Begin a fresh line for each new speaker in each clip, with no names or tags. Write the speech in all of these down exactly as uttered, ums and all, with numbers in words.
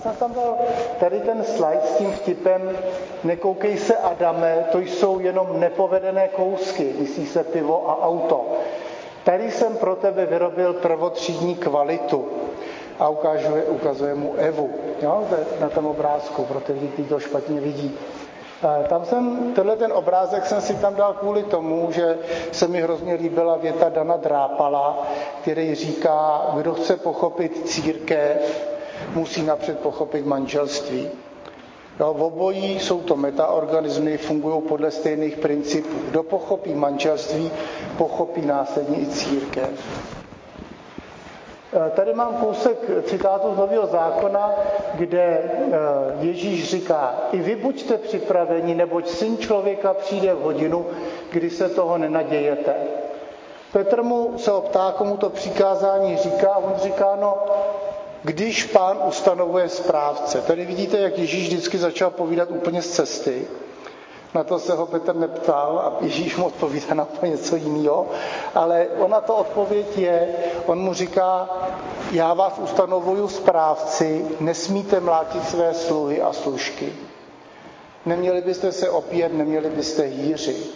Jsem tam dal tady ten slide s tím vtipem: nekoukej se, Adame, to jsou jenom nepovedené kousky, myslí se pivo a auto. Tady jsem pro tebe vyrobil prvotřídní kvalitu. A ukazuje, ukazuje mu Evu, jo, na tom obrázku, pro ty lidi, kteří to špatně vidí. Tam jsem, tenhle ten obrázek jsem si tam dal kvůli tomu, že se mi hrozně líbila věta Dana Drápala, který říká: kdo chce pochopit církev, musí napřed pochopit manželství. Jo, v obojí jsou to metaorganismy, fungují podle stejných principů. Kdo pochopí manželství, pochopí následně i církev. Tady mám kousek citátu z Nového zákona, kde Ježíš říká: i vy buďte připraveni, neboť Syn člověka přijde v hodinu, kdy se toho nenadějete. Petr mu se optá, komu to přikázání říká, a on říká: no, když Pán ustanovuje správce. Tady vidíte, jak Ježíš vždycky začal povídat úplně z cesty. Na to se ho Petr neptal a Ježíš mu odpovídá na to něco jiného. Ale ona to odpověď je, on mu říká: já vás ustanovuju správci, nesmíte mlátit své sluhy a služky. Neměli byste se opíjet, neměli byste hýřit.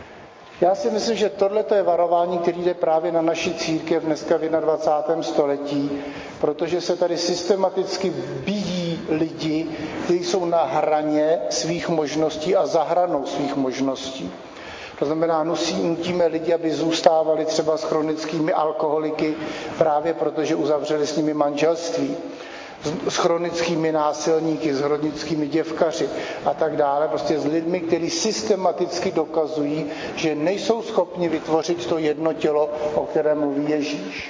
Já si myslím, že tohle je varování, který jde právě na naši církev dneska v dvacátém prvním století, protože se tady systematicky bíjí lidi, kteří jsou na hraně svých možností a za hranou svých možností. To znamená, nutí, nutíme lidi, aby zůstávali třeba s chronickými alkoholiky, právě protože uzavřeli s nimi manželství, s chronickými násilníky, s chronickými děvkaři a tak dále, prostě s lidmi, kteří systematicky dokazují, že nejsou schopni vytvořit to jedno tělo, o kterém mluví Ježíš.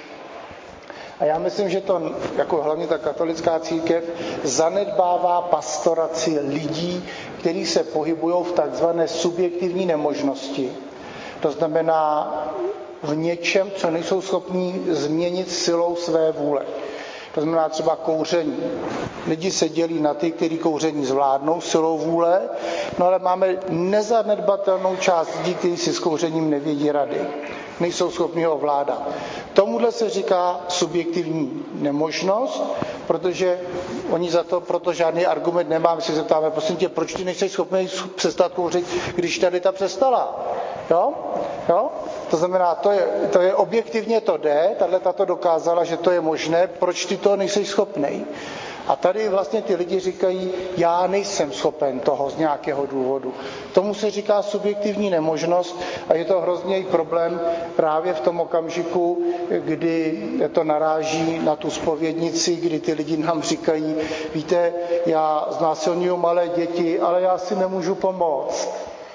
A já myslím, že to, jako hlavně ta katolická církev, zanedbává pastoraci lidí, kteří se pohybují v takzvané subjektivní nemožnosti. To znamená v něčem, co nejsou schopni změnit silou své vůle. To znamená třeba kouření. Lidi se dělí na ty, kteří kouření zvládnou silou vůle, no ale máme nezanedbatelnou část lidí, kteří si s kouřením nevědí rady. Nejsou schopni ho ovládat. Tomuhle se říká subjektivní nemožnost, protože oni za to proto žádný argument nemá. My si zeptáme: prosím tě, proč ty nejsi schopný přestat kouřit, když tady ta přestala? Jo? Jo? To znamená, to je, to je objektivně to jde, tahle tato dokázala, že to je možné, proč ty to nejsi schopnej? A tady vlastně ty lidi říkají: já nejsem schopen toho z nějakého důvodu. Tomu se říká subjektivní nemožnost a je to hrozný problém právě v tom okamžiku, kdy to naráží na tu zpovědnici, kdy ty lidi nám říkají: víte, já znásilňuju malé děti, ale já si nemůžu pomoct.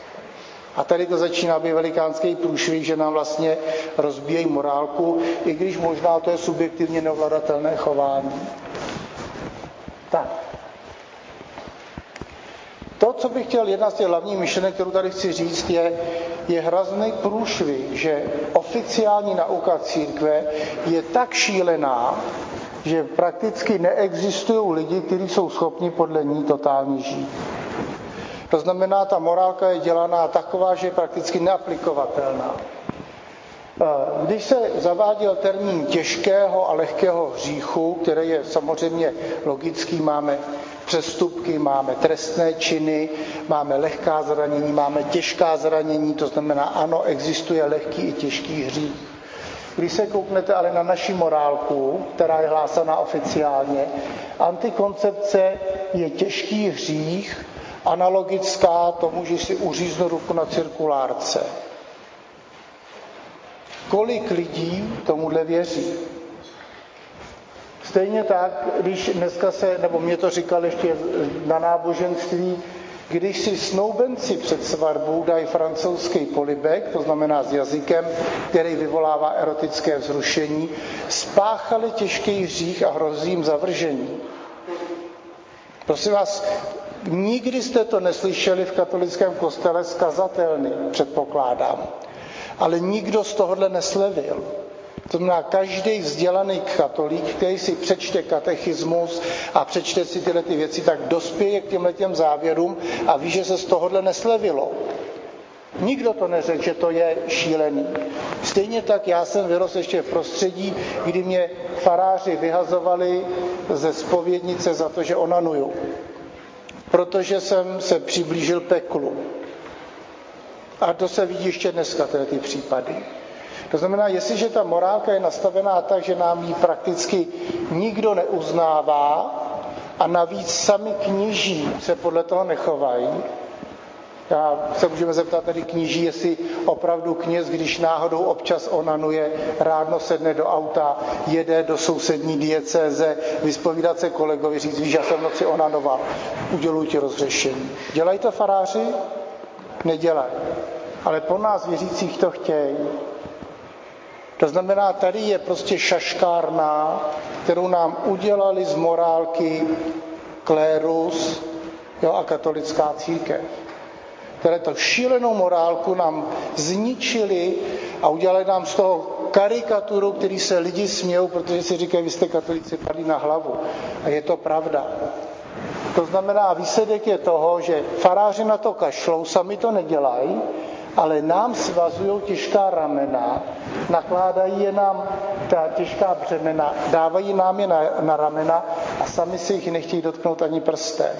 A tady to začíná být velikánský průšvih, že nám vlastně rozbíjejí morálku, i když možná to je subjektivně neovladatelné chování. Tak. To, co bych chtěl, jedna z těch hlavních myšlenek, kterou tady chci říct, je, je hrozný průšvih, že oficiální nauka církve je tak šílená, že prakticky neexistují lidi, kteří jsou schopni podle ní totálně žít. To znamená, ta morálka je dělaná taková, že je prakticky neaplikovatelná. Když se zaváděl termín těžkého a lehkého hříchu, který je samozřejmě logický, máme přestupky, máme trestné činy, máme lehká zranění, máme těžká zranění, to znamená, ano, existuje lehký i těžký hřích. Když se kouknete ale na naši morálku, která je hlásaná oficiálně, antikoncepce je těžký hřích, analogická tomu, že si uříznu ruku na cirkulárce. Kolik lidí tomuhle věří? Stejně tak, když dneska se, nebo mě to říkal ještě na náboženství, když si snoubenci před svatbou dají francouzský polibek, to znamená s jazykem, který vyvolává erotické vzrušení, spáchali těžký hřích a hrozí jim zavržení. Prosím vás, nikdy jste to neslyšeli v katolickém kostele z kazatelny, předpokládám. Ale nikdo z tohohle neslevil. To znamená, každý vzdělaný katolík, který si přečte katechismus a přečte si tyhle ty věci, tak dospěje k těmhletěm závěrům a ví, že se z tohohle neslevilo. Nikdo to neřekl, že to je šílený. Stejně tak já jsem vyrostl ještě v prostředí, kdy mě faráři vyhazovali ze zpovědnice za to, že onanuju. Protože jsem se přiblížil peklu. A to se vidí ještě dneska, tyhle ty případy. To znamená, jestliže ta morálka je nastavená tak, že nám ji prakticky nikdo neuznává a navíc sami kněží se podle toho nechovají. Já se můžeme zeptat tady kněží, jestli opravdu kněz, když náhodou občas onanuje, ráno sedne do auta, jede do sousední diecéze, vyspovídat se kolegovi, říct, víš, já jsem v noci onanoval, uděluji ti rozřešení. Dělají to faráři? Nedělají. Ale po nás věřících to chtějí. To znamená, tady je prostě šaškárna, kterou nám udělali z morálky klérus, jo, a katolická církev. Které to šílenou morálku nám zničili a udělali nám z toho karikaturu, který se lidi smějou, protože si říkají, vy jste katolíci padli na hlavu. A je to pravda. To znamená, výsledek je toho, že faráři na to kašlou, sami to nedělají, ale nám svazují těžká ramena, nakládají je nám ta těžká břemena, dávají nám je na, na ramena a sami si jich nechtějí dotknout ani prstem.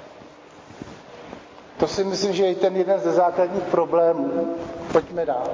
To si myslím, že je ten jeden ze základních problémů. Pojďme dál.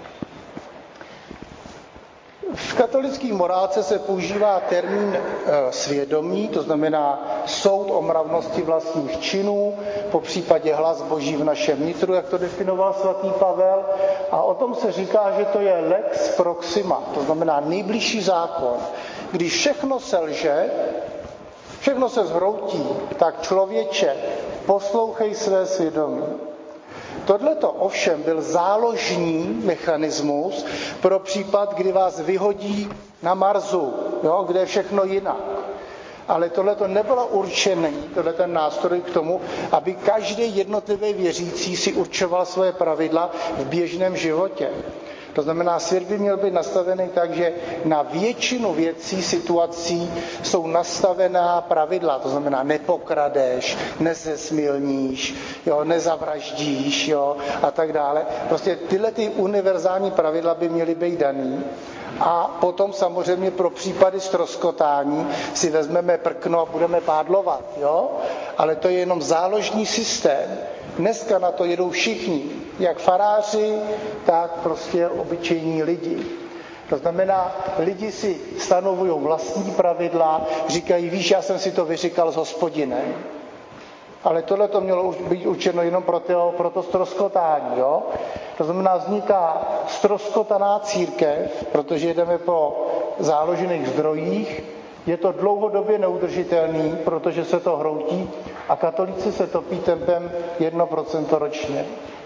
V katolické morálce se používá termín e, svědomí, to znamená soud o mravnosti vlastních činů, po případě hlas Boží v našem nitru, jak to definoval svatý Pavel. A o tom se říká, že to je lex proxima, to znamená nejbližší zákon. Když všechno selže, všechno se zhroutí, tak člověče, poslouchej své svědomí. Tohleto ovšem byl záložní mechanismus pro případ, kdy vás vyhodí na Marsu, jo, kde je všechno jinak. Ale tohleto nebylo určené, tohle ten nástroj k tomu, aby každý jednotlivý věřící si určoval svoje pravidla v běžném životě. To znamená, svět by měl být nastavený tak, že na většinu věcí, situací jsou nastavená pravidla. To znamená, nepokradeš, nezesmilníš, jo, nezavraždíš, jo, a tak dále. Prostě tyhle ty univerzální pravidla by měly být daný. A potom samozřejmě pro případy ztroskotání si vezmeme prkno a budeme pádlovat, jo? Ale to je jenom záložní systém. Dneska na to jedou všichni, jak faráři, tak prostě obyčejní lidi. To znamená, lidi si stanovují vlastní pravidla, říkají, víš, já jsem si to vyříkal s Hospodinem. Ale tohle to mělo být učeno jenom pro to, pro to ztroskotání. Jo? To znamená, vzniká ztroskotaná církev, protože jdeme po záložených zdrojích, je to dlouhodobě neudržitelný, protože se to hroutí a katolíci se topí tempem jedno procento ročně.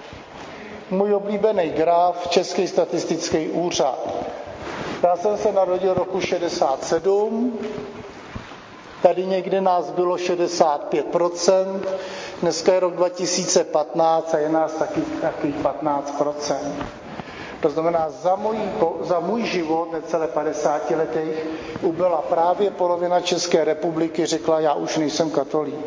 Můj oblíbený graf, Český statistický úřad. Já jsem se narodil roku šedesát sedm, tady někde nás bylo šedesát pět procent, dneska je rok dva tisíce patnáct a je nás taky takových patnáct procent. To znamená, za můj, za můj život, necelé padesáti letech, ubyla právě polovina České republiky, řekla, já už nejsem katolík.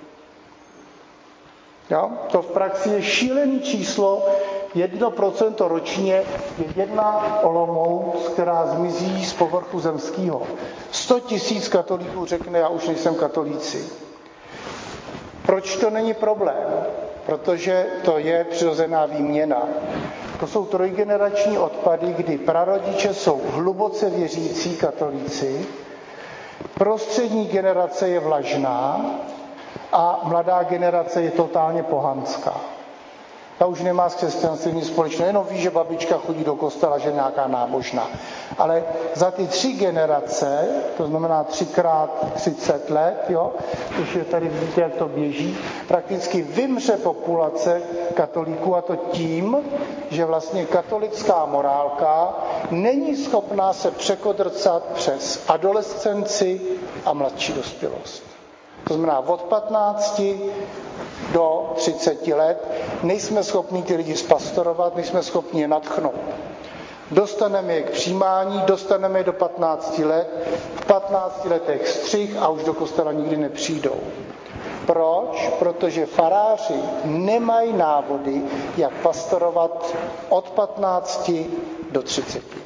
Jo? To v praxi je šílený číslo, jedno procento ročně je jedna Olomouc, která zmizí z povrchu zemského. sto tisíc katolíků řekne, já už nejsem katolíci. Proč to není problém? Protože to je přirozená výměna. To jsou trojgenerační odpady, kdy prarodiče jsou hluboce věřící katolíci, prostřední generace je vlažná a mladá generace je totálně pohanská. Ta už nemá s křesťanstvím nic společného, jenom ví, že babička chodí do kostela, že je nějaká nábožná. Ale za ty tři generace, to znamená třikrát třicet let, jo, když je tady vidíte, jak to běží, prakticky vymře populace katolíků, a to tím, že vlastně katolická morálka není schopná se překodrcat přes adolescenci a mladší dospělost. To znamená od patnácti do třiceti let nejsme schopni ty lidi spastorovat, nejsme schopni je nadchnout. Dostaneme je k přijímání, dostaneme je do patnácti let, v patnácti letech střih a už do kostela nikdy nepřijdou. Proč? Protože faráři nemají návody, jak pastorovat od patnácti do třiceti.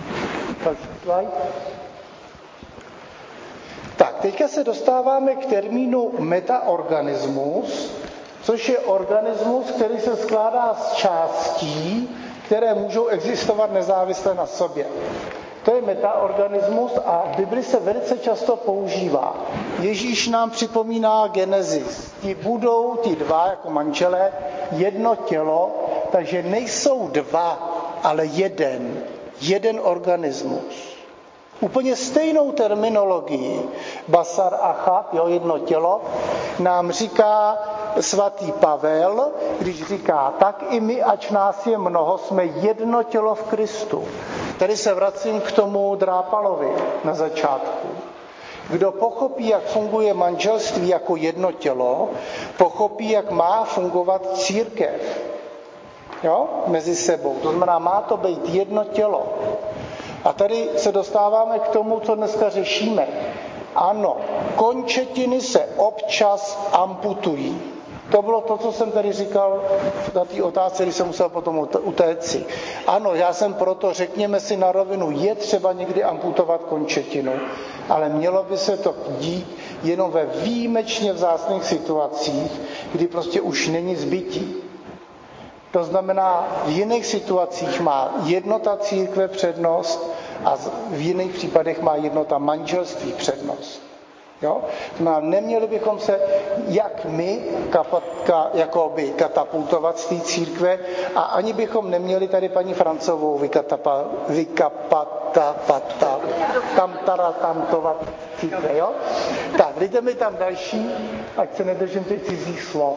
Tak, teďka se dostáváme k termínu metaorganismus, což je organismus, který se skládá z částí, které můžou existovat nezávisle na sobě. To je metaorganismus a v Bibli se velice často používá. Ježíš nám připomíná Genesis. Ti budou, ti dva jako manželé, jedno tělo, takže nejsou dva, ale jeden. Jeden organismus. Úplně stejnou terminologii basar a chab, jo, jedno tělo, nám říká svatý Pavel, když říká, tak i my, ač nás je mnoho, jsme jedno tělo v Kristu. Tady se vracím k tomu Drápalovi na začátku. Kdo pochopí, jak funguje manželství jako jedno tělo, pochopí, jak má fungovat církev. Jo? Mezi sebou. To znamená, má to být jedno tělo. A tady se dostáváme k tomu, co dneska řešíme. Ano, končetiny se občas amputují. To bylo to, co jsem tady říkal na té otázce, když jsem musel potom utéct. Ano, já jsem proto, řekněme si na rovinu, je třeba někdy amputovat končetinu, ale mělo by se to dít jenom ve výjimečně vzácných situacích, kdy prostě už není zbytí. To znamená, v jiných situacích má jednota církve přednost a v jiných případech má jednota manželství přednost. Jo? No, neměli bychom se, jak my, kapatka, jakoby katapultovat z té církve a ani bychom neměli tady paní Francovou vykatapa, vykapatapata, tam taratantovat církve, jo? Tak, dejte mi tam další, ať se nedržím těch cizích slov.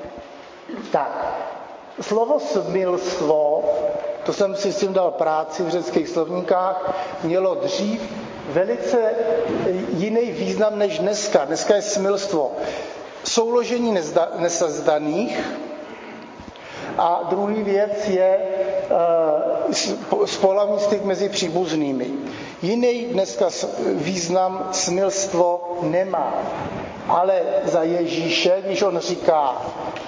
Tak, slovo smilstvo, to jsem si s tím dal práci v řeckých slovníkách, mělo dřív velice jiný význam než dneska. Dneska je smilstvo souložení nezda, nesezdaných a druhý věc je uh, spolavní styk mezi příbuznými. Jiný dneska význam smilstvo nemá. Ale za Ježíše, když on říká,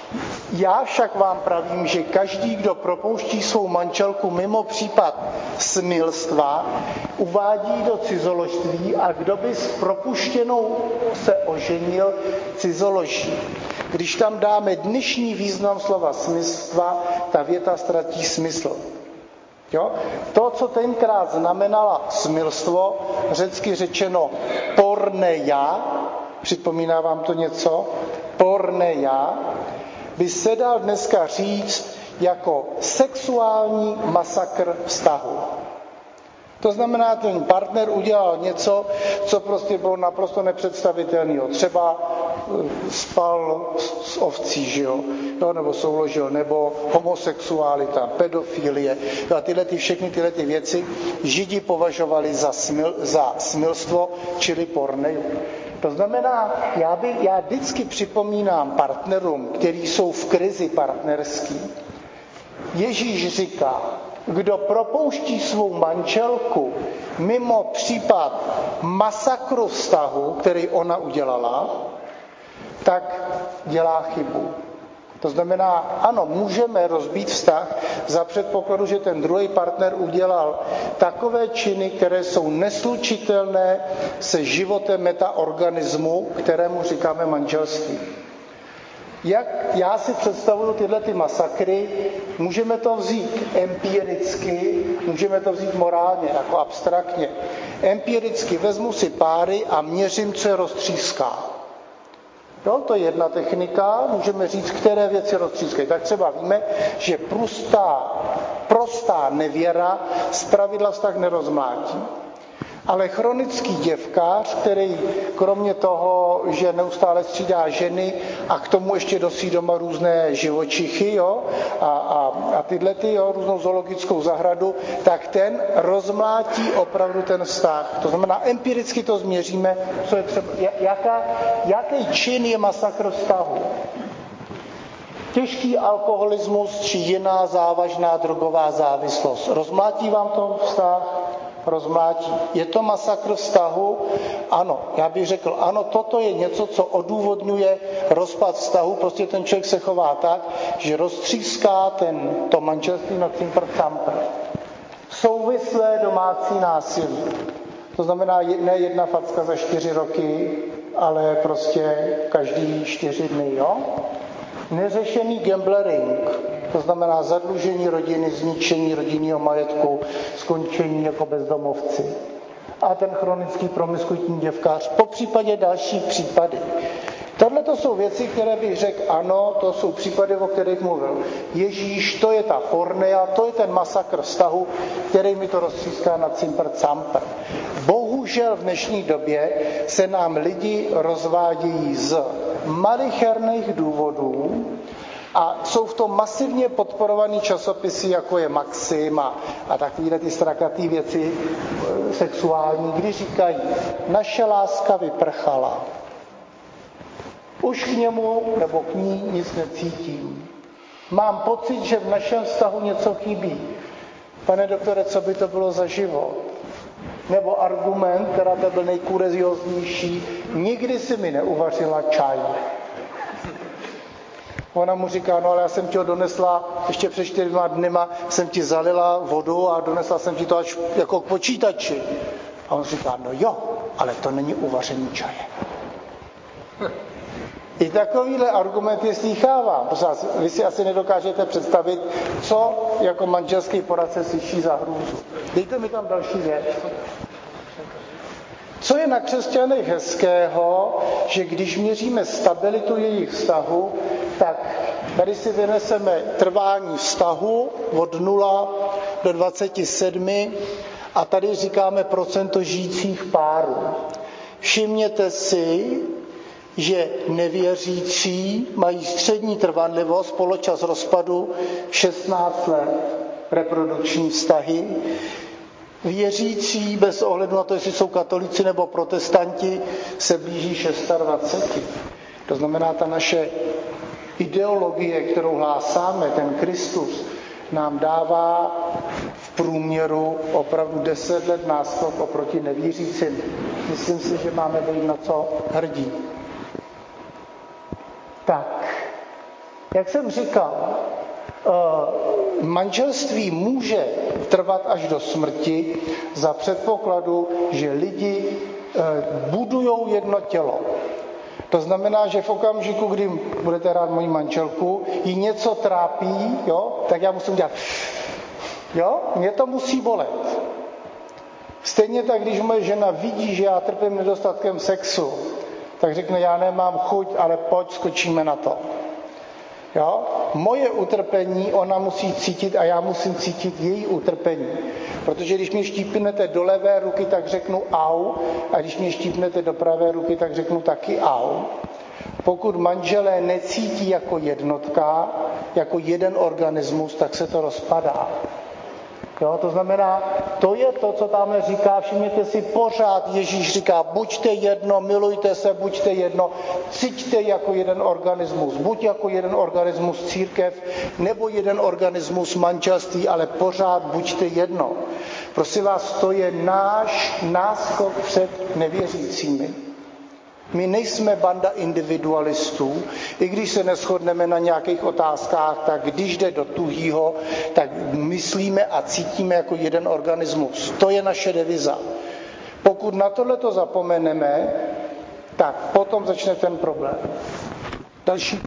já však vám pravím, že každý, kdo propouští svou manželku mimo případ smilstva, uvádí do cizoložství a kdo by s propuštěnou se oženil, cizoloží. Když tam dáme dnešní význam slova smilstva, ta věta ztratí smysl. Jo? To, co tenkrát znamenala smilstvo, řecky řečeno porneia, připomíná vám to něco? Porneia, by se dal dneska říct jako sexuální masakr vztahu. To znamená, ten partner udělal něco, co prostě bylo naprosto nepředstavitelného. Třeba spal s ovcí, že jo? No, nebo souložil, nebo homosexualita, pedofilie. A tyhle ty, všechny tyhle ty věci Židi považovali za, smil, za smilstvo, čili porneju. To znamená, já, by, já vždycky připomínám partnerům, kteří jsou v krizi partnerský. Ježíš říká, kdo propouští svou manželku mimo případ masakru vztahu, který ona udělala, tak dělá chybu. To znamená, ano, můžeme rozbít vztah za předpokladu, že ten druhý partner udělal takové činy, které jsou neslučitelné se životem metaorganismu, kterému říkáme manželství. Jak já si představuju tyhle ty masakry, můžeme to vzít empiricky, můžeme to vzít morálně, jako abstraktně. Empiricky vezmu si páry a měřím, co je roztříská. Jo, to je jedna technika, můžeme říct, které věci roztřískají. Tak třeba víme, že prostá, prostá nevěra zpravidla vztah nerozmlátí. Ale chronický děvkář, který kromě toho, že neustále střídá ženy a k tomu ještě dosí doma různé živočichy, jo, a, a, a tyhle ty, jo, různou zoologickou zahradu, tak ten rozmlátí opravdu ten vztah. To znamená, empiricky to změříme, co je třeba, jaká, jaký čin je masakr vztahu. Těžký alkoholismus či jiná závažná drogová závislost. Rozmlátí vám to vztah? Rozmlátí. Je to masakr vztahu? Ano. Já bych řekl, ano, toto je něco, co odůvodňuje rozpad vztahu. Prostě ten člověk se chová tak, že roztříská ten, to manželství na cimpr campr. Souvislé domácí násilí. To znamená ne jedna facka za čtyři roky, ale prostě každý čtyři dny, jo? Neřešený gambling, to znamená zadlužení rodiny, zničení rodinného majetku, skončení jako bezdomovci. A ten chronický promiskuitní děvkář, po případě další případy. Tohle to jsou věci, které bych řekl, ano, to jsou případy, o kterých mluvil Ježíš, to je ta pornea, to je ten masakr vztahu, který mi to roztříská na cimpr campr. Bohužel v dnešní době se nám lidi rozvádějí z malicherných důvodů a jsou v tom masivně podporovaný časopisy, jako je Maxim a, a takovéhle ty strakatý věci e, sexuální, kdy říkají, naše láska vyprchala. Už k němu nebo k ní nic necítím. Mám pocit, že v našem vztahu něco chybí. Pane doktore, co by to bylo za život? Nebo argument, která to byl nejkurióznější, nikdy si mi neuvařila čaj. Ona mu říká, no ale já jsem ti ho donesla, ještě před čtyřma dnyma jsem ti zalila vodu a donesla jsem ti to až jako k počítači. A on říká, no jo, ale to není uvaření čaje. I takovýhle argumenty slýchávám. Vy si asi nedokážete představit, co jako manželský poradce slyší za hrůzu. Dejte mi tam další věc. Co je na křesťanech hezkého, že když měříme stabilitu jejich vztahu, tak tady si vyneseme trvání vztahu od nula do dvacet sedm a tady říkáme procento žijících párů. Všimněte si, že nevěřící mají střední trvanlivost, poločas rozpadu šestnáct let, reprodukční vztahy. Věřící, bez ohledu na to, jestli jsou katolíci nebo protestanti, se blíží dvacet šest. To znamená, ta naše ideologie, kterou hlásáme, ten Kristus, nám dává v průměru opravdu deset let náskok oproti nevěřícím. Myslím si, že máme být na co hrdí. Tak, jak jsem říkal, manželství může trvat až do smrti za předpokladu, že lidi budujou jedno tělo. To znamená, že v okamžiku, kdy budete rád moji manželku, jí něco trápí, jo, tak já musím dělat, jo, mě to musí bolet. Stejně tak, když moje žena vidí, že já trpím nedostatkem sexu, tak řekne, já nemám chuť, ale pojď, skočíme na to. Jo? Moje utrpení ona musí cítit a já musím cítit její utrpení. Protože když mě štípnete do levé ruky, tak řeknu au, a když mě štípnete do pravé ruky, tak řeknu taky au. Pokud manželé necítí jako jednotka, jako jeden organismus, tak se to rozpadá. Jo, to znamená, to je to, co tam říká, všimněte si, pořád Ježíš říká, buďte jedno, milujte se, buďte jedno, cíťte jako jeden organismus, buď jako jeden organismus církev, nebo jeden organismus manželství, ale pořád buďte jedno. Prosím vás, to je náš náskok před nevěřícími. My nejsme banda individualistů, i když se neshodneme na nějakých otázkách, tak když jde do tuhýho, tak myslíme a cítíme jako jeden organismus. To je naše deviza. Pokud na tohleto zapomeneme, tak potom začne ten problém. Další.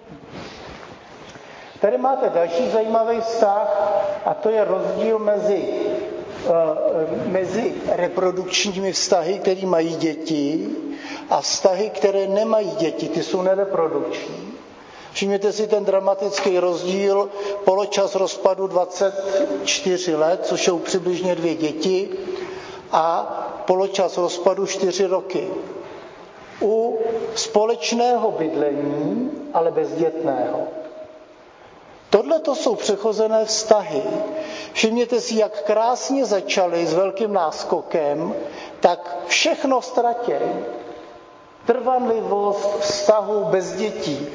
Tady máte další zajímavý vztah a to je rozdíl mezi, uh, mezi reprodukčními vztahy, které mají děti, a vztahy, které nemají děti, ty jsou nereprodukční. Všimněte si ten dramatický rozdíl, poločas rozpadu dvacet čtyři let, což jsou přibližně dvě děti, a poločas rozpadu čtyři roky. U společného bydlení, ale bezdětného. Tohle to jsou přechozené vztahy. Všimněte si, jak krásně začaly s velkým náskokem, tak všechno ztratějí. Trvanlivost vztahu bez dětí,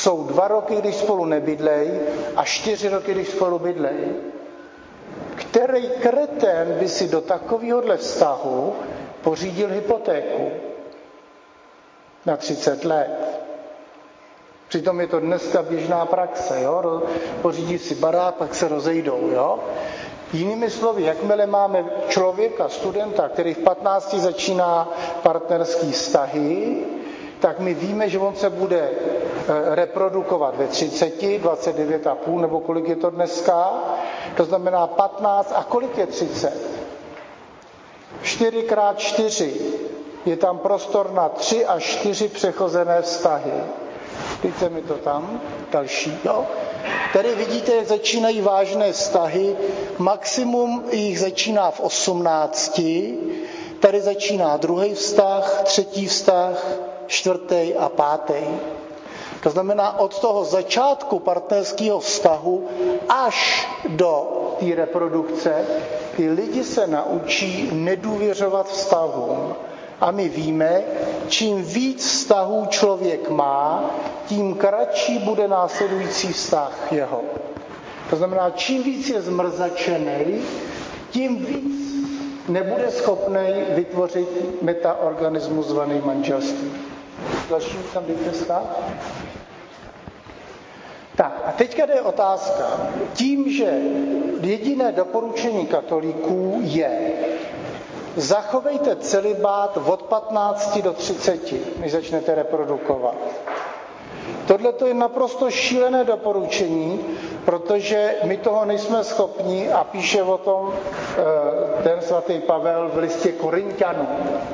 jsou dva roky, když spolu nebydlej a čtyři roky, když spolu bydlej. Který kretén by si do takovéhohle vztahu pořídil hypotéku na třicet let? Přitom je to dneska běžná praxe. Jo? Pořídí si barák, pak se rozejdou. Jo? Jinými slovy, jakmile máme člověka, studenta, který v patnácti začíná partnerský vztahy, tak my víme, že on se bude reprodukovat ve třiceti, dvacet devět a půl, nebo kolik je to dneska. To znamená patnáct, a kolik je třicet? čtyři krát čtyři. Je tam prostor na tři až čtyři přechozené vztahy. Dejte mi to tam, další. Jo? Tady vidíte, jak začínají vážné vztahy. Maximum jich začíná v osmnácti. Tady začíná druhý vztah, třetí vztah, čtvrtý a pátý. To znamená, od toho začátku partnerského vztahu až do té reprodukce, ty lidi se naučí nedůvěřovat vztahům. A my víme, čím víc vztahů člověk má, tím kratší bude následující vztah jeho. To znamená, čím víc je zmrzačený, tím víc nebude schopný vytvořit metaorganismus zvaný manželství. Další tam dejte vztah. Tak a teďka jde otázka. Tím, že jediné doporučení katolíků je zachovejte celibát od patnácti do třiceti, než začnete reprodukovat. Tohle to je naprosto šílené doporučení, protože my toho nejsme schopni a píše o tom ten svatý Pavel v listě Korinťanům.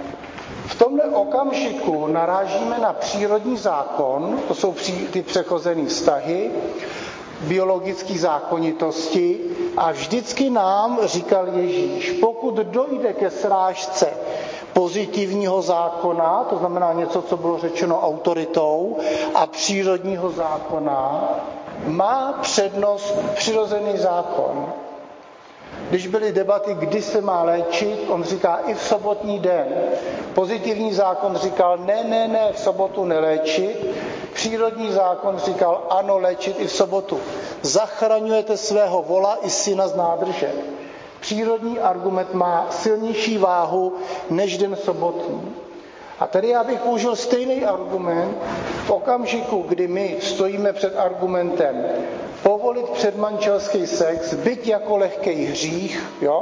V tomhle okamžiku narážíme na přírodní zákon, to jsou ty přechozené vztahy, biologické zákonitosti a vždycky nám říkal Ježíš, pokud dojde ke srážce pozitivního zákona, to znamená něco, co bylo řečeno autoritou, a přírodního zákona, má přednost přirozený zákon. Když byly debaty, kdy se má léčit, on říká i v sobotní den. Pozitivní zákon říkal, ne, ne, ne, v sobotu neléčit. Přírodní zákon říkal, ano, léčit i v sobotu. Zachraňujete svého vola i syna z nádrže. Přírodní argument má silnější váhu než den sobotní. A tady já bych použil stejný argument v okamžiku, kdy my stojíme před argumentem povolit předmanželský sex, byť jako lehký hřích, jo,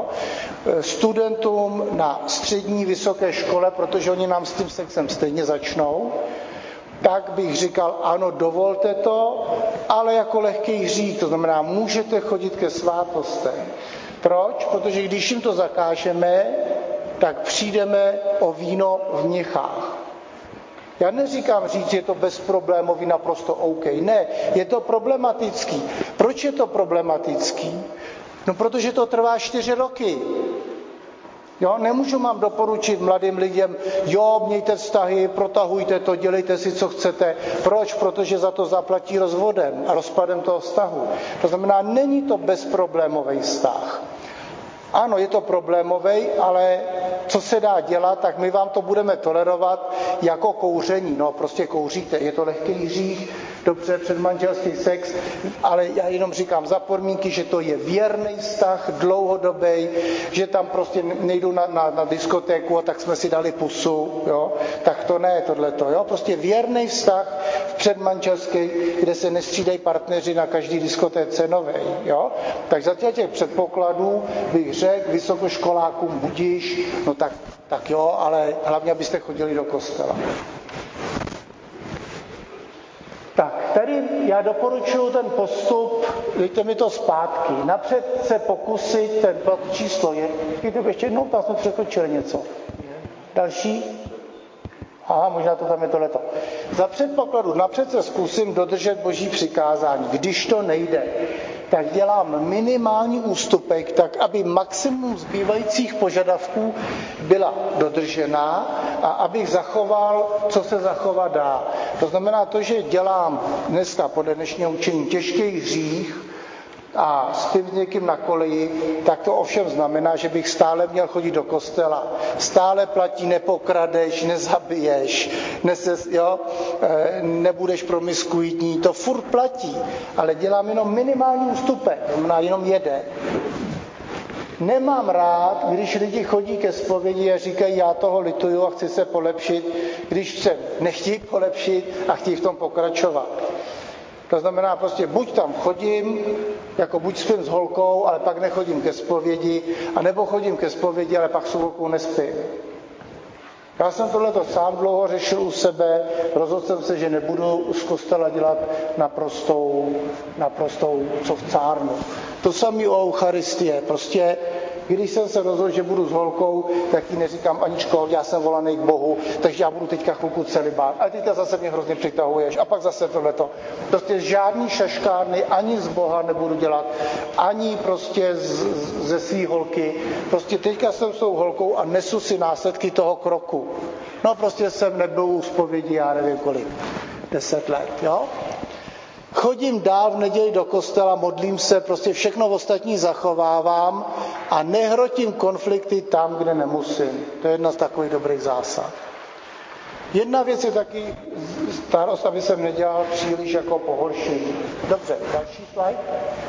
studentům na střední vysoké škole, protože oni nám s tím sexem stejně začnou, tak bych říkal, ano, dovolte to, ale jako lehký hřích, to znamená, můžete chodit ke svátostem. Proč? Protože když jim to zakážeme, tak přijdeme o víno v měchách. Já neříkám říct, je to bezproblémový, naprosto OK. Ne, je to problematický. Proč je to problematický? No, protože to trvá čtyři roky. Jo, nemůžu vám doporučit mladým lidem, jo, mějte vztahy, protahujte to, dělejte si, co chcete. Proč? Protože za to zaplatí rozvodem a rozpadem toho vztahu. To znamená, není to bezproblémový vztah. Ano, je to problémový, ale co se dá dělat, tak my vám to budeme tolerovat jako kouření. No, prostě kouříte, je to lehký hřích, dobře, předmanželský sex, ale já jenom říkám za podmínky, že to je věrný vztah, dlouhodobý, že tam prostě nejdu na, na, na diskotéku a tak jsme si dali pusu, jo, tak to ne, tohleto, jo, prostě věrný vztah předmanželský, kde se nestřídají partneři na každý diskotéce novej, jo. Tak za těch předpokladů bych řekl vysokoškolákům budíš, no tak, tak jo, ale hlavně, abyste chodili do kostela. Tak, tady já doporučuji ten postup, dejte mi to zpátky. Napřed se pokusit, ten číslo je, ještě jednou, tam jsme přeskočili něco. Další? Aha, možná to tam je tohleto. Za předpokladu, napřed se zkusím dodržet Boží přikázání. Když to nejde, tak dělám minimální ústupek, tak aby maximum zbývajících požadavků byla dodržená a abych zachoval, co se zachovat dá. To znamená to, že dělám dneska podle dnešního učení těžký hřích, a spím s někým na koleji, tak to ovšem znamená, že bych stále měl chodit do kostela. Stále platí nepokradeš, nezabiješ, neses, jo, nebudeš promiskuitní, to furt platí, ale dělám jenom minimální ústupek, znamená jenom jeden. Nemám rád, když lidi chodí ke zpovědi a říkají, já toho lituju a chci se polepšit, když se nechtějí polepšit a chtějí v tom pokračovat. To znamená prostě, buď tam chodím, jako buď spím s holkou, ale pak nechodím ke zpovědi, anebo chodím ke zpovědi, ale pak s holkou nespím. Já jsem tohleto sám dlouho řešil u sebe, rozhodl jsem se, že nebudu z kostela dělat naprostou, naprostou covcárnu. To samé o Eucharistie, prostě když jsem se rozhodl, že budu s holkou, tak jí neříkám, Aničko, já jsem volaný k Bohu, takže já budu teďka chvilku celibát. A teďka zase mě hrozně přitahuješ. A pak zase tohleto. Prostě žádný šaškárny ani z Boha nebudu dělat, ani prostě z, ze svý holky. Prostě teďka jsem s tou holkou a nesu si následky toho kroku. No prostě jsem nebyl u zpovědi, já nevím kolik, deset let, jo? Chodím dál v neděli do kostela, modlím se, prostě všechno ostatní zachovávám a nehrotím konflikty tam, kde nemusím. To je jedna z takových dobrých zásad. Jedna věc je taky starost, aby jsem nedělal příliš jako pohoršení. Dobře, další slide.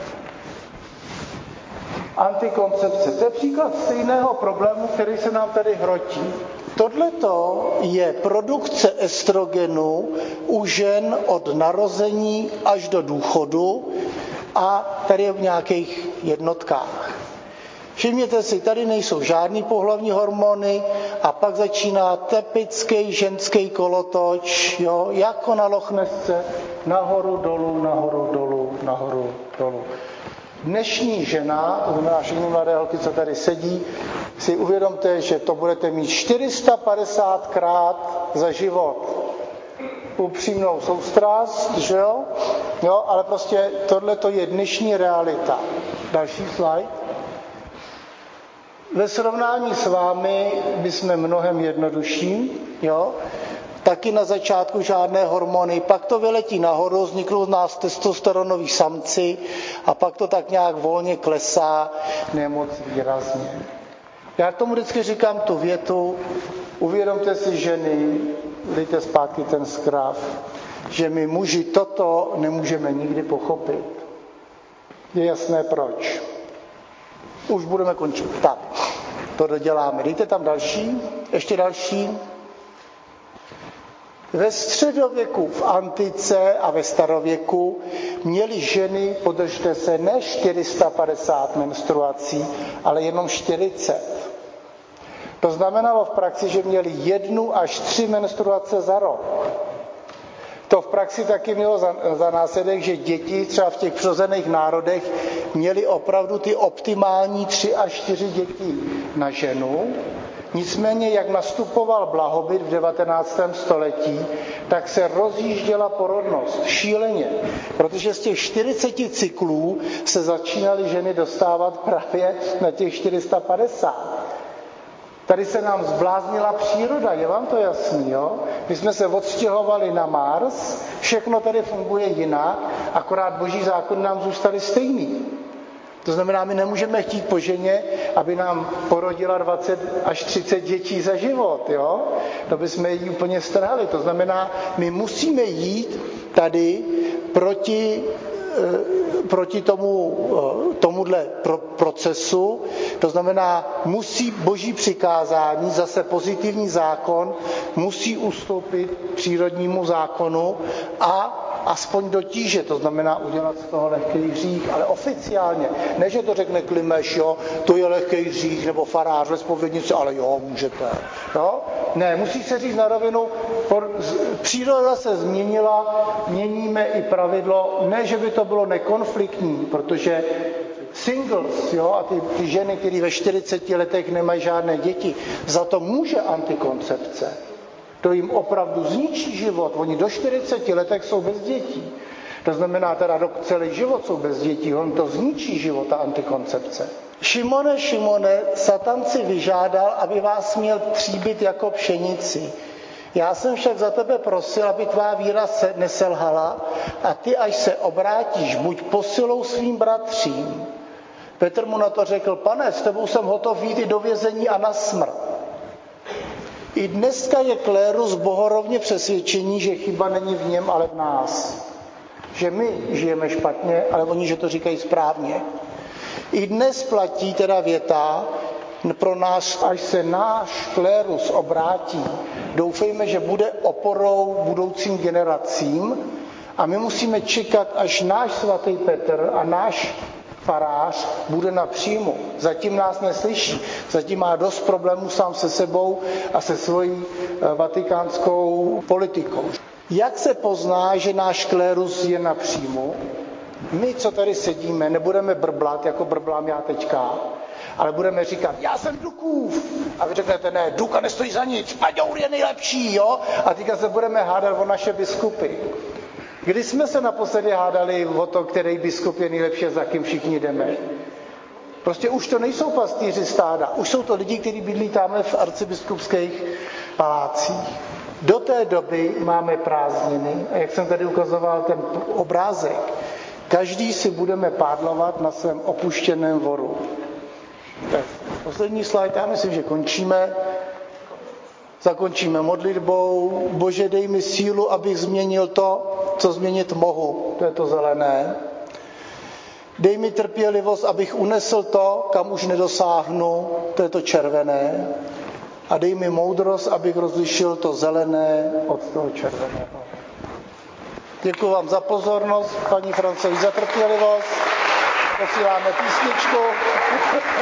Antikoncepce. To je příklad stejného problému, který se nám tady hrotí. Tohleto je produkce estrogenu u žen od narození až do důchodu a tady je v nějakých jednotkách. Všimněte si, tady nejsou žádný pohlavní hormony a pak začíná typický ženský kolotoč, jo, jako na Lochnesce, nahoru, dolů, nahoru, dolů, nahoru, dolů. Dnešní žena, to znamená všechny mladé holky, co tady sedí, si uvědomte, že to budete mít čtyři sta padesát krát za život. Upřímnou soustrast, že jo? Jo, ale prostě tohle je dnešní realita. Další slide. Ve srovnání s vámi bychom mnohem jednodušší, jo? Taky na začátku žádné hormony, pak to vyletí nahoru, vzniknou z nás testosteronoví samci a pak to tak nějak volně klesá, nemoc výrazně. Já tomu vždycky říkám tu větu, uvědomte si ženy, dejte zpátky ten zkrav, že my muži toto nemůžeme nikdy pochopit. Je jasné proč. Už budeme končit. Tak, to doděláme. Dejte tam další, ještě další. Ve středověku, v antice a ve starověku měly ženy, podržte se, ne čtyři sta padesát menstruací, ale jenom čtyřicet. To znamenalo v praxi, že měly jednu až tři menstruace za rok. To v praxi taky mělo za, za následek, že děti třeba v těch přirozených národech měly opravdu ty optimální tři až čtyři děti na ženu. Nicméně, jak nastupoval blahobyt v devatenáctém století, tak se rozjížděla porodnost šíleně, protože z těch čtyřiceti cyklů se začínaly ženy dostávat právě na těch čtyři sta padesát. Tady se nám zbláznila příroda, je vám to jasný, jo? My jsme se odstěhovali na Mars, všechno tady funguje jinak, akorát boží zákony nám zůstaly stejný. To znamená, my nemůžeme chtít po ženě, aby nám porodila dvacet až třicet dětí za život, jo? To bychom jí úplně strhali. To znamená, my musíme jít tady proti, proti tomu, tomuhle procesu. To znamená, musí boží přikázání, zase pozitivní zákon, musí ustoupit přírodnímu zákonu a aspoň do tíže, to znamená udělat z toho lehký hřích, ale oficiálně. Ne, že to řekne Klimeš, jo, to je lehký hřích, nebo farář ve zpovědnici, ale jo, můžete. Jo? Ne, musí se říct na rovinu, příroda se změnila, měníme i pravidlo, ne, že by to bylo nekonfliktní, protože singles, jo, a ty, ty ženy, které ve čtyřiceti letech nemají žádné děti, za to může antikoncepce. To jim opravdu zničí život. Oni do čtyřiceti letech jsou bez dětí. To znamená, teda do celý život jsou bez dětí. On to zničí život, ta antikoncepce. Šimone, Šimone, Satan si vyžádal, aby vás měl tříbit jako pšenici. Já jsem však za tebe prosil, aby tvá víra se neselhala a ty, až se obrátíš, buď posilou svým bratřím. Petr mu na to řekl, pane, s tebou jsem hotov jít i do vězení a na smrt. I dneska je klérus bohorovně přesvědčení, že chyba není v něm, ale v nás. Že my žijeme špatně, ale oni, že to říkají správně. I dnes platí teda věta pro nás, až se náš klérus obrátí. Doufejme, že bude oporou budoucím generacím a my musíme čekat, až náš svatý Petr a náš farář bude na příjmu. Zatím nás neslyší. Zatím má dost problémů sám se sebou a se svojí vatikánskou politikou. Jak se pozná, že náš klérus je na příjmu? My, co tady sedíme, nebudeme brblat, jako brblám já teďka, ale budeme říkat, já jsem Dukův. A vy řeknete, ne, Duka nestojí za nic, Paďour je nejlepší, jo? A teďka se budeme hádat o naše biskupy. Kdy jsme se naposledy hádali o to, který biskup je nejlepší a za kým všichni jdeme? Prostě už to nejsou pastýři stáda, už jsou to lidi, kteří bydlí tamhle v arcibiskupských palácích. Do té doby máme prázdniny a jak jsem tady ukazoval ten obrázek, každý si budeme pádlovat na svém opuštěném voru. Tak, poslední slide, já myslím, že končíme. Zakončíme modlitbou. Bože, dej mi sílu, abych změnil to, co změnit mohu. To je to zelené. Dej mi trpělivost, abych unesl to, kam už nedosáhnu. To je to červené. A dej mi moudrost, abych rozlišil to zelené od toho červeného. Děkuji vám za pozornost, paní Francovi za trpělivost. Posíláme písničku.